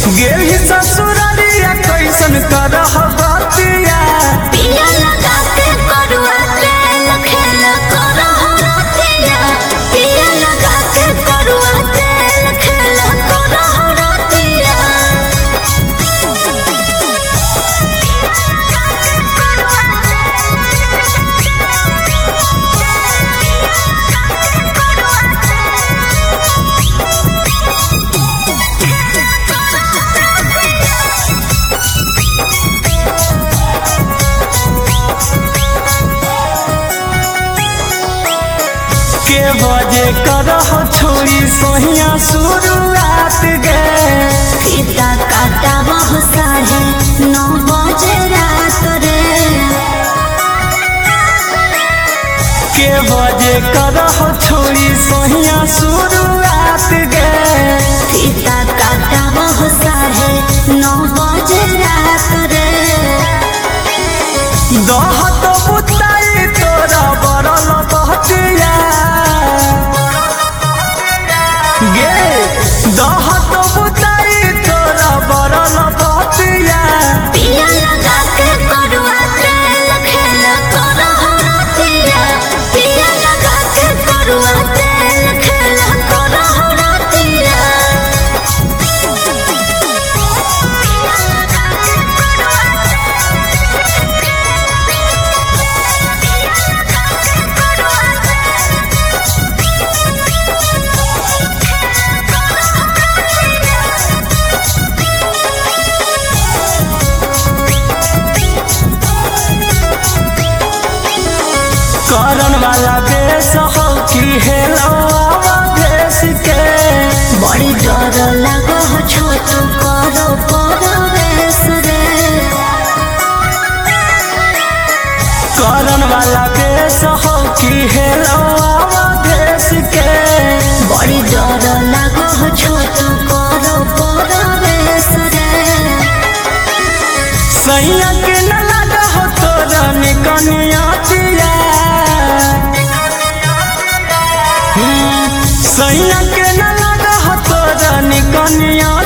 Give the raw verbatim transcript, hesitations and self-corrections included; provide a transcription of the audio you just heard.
गेली ससुरालिया कैसन करह बतिया पिया लगा के करुआ तेल खेल करह रतिया पिया लगा के करुआ तेल खेल करह रतिया के बजे करह छोड़ी सोहिया शुरुआत गे फीता काटा वह साढ़े नौ बजे रात रे के बजे करह छोड़ी सोहिया शुरुआत गे फीता काटा वह साढ़े नौ बजे रात रे दह तो बुताई तोरा बरल बहतिया गे दह तो बुताई तोरा बरल बहतिया पिया लगा के करुआ तेल खेल करह रतिया पिया लगा के करुआ तेल खेल करह रतिया करन वाला बेस हो कि हेलो देश के बड़ी डर लगो छोट करो परवेश रे करन वाला बेस हो कि हेलो देश के बड़ी डर लगो छोट करो परवेश रे सैया के न लगा हो तोरा निकनिया चिया सैया के न लगा हो तोरा निकनिया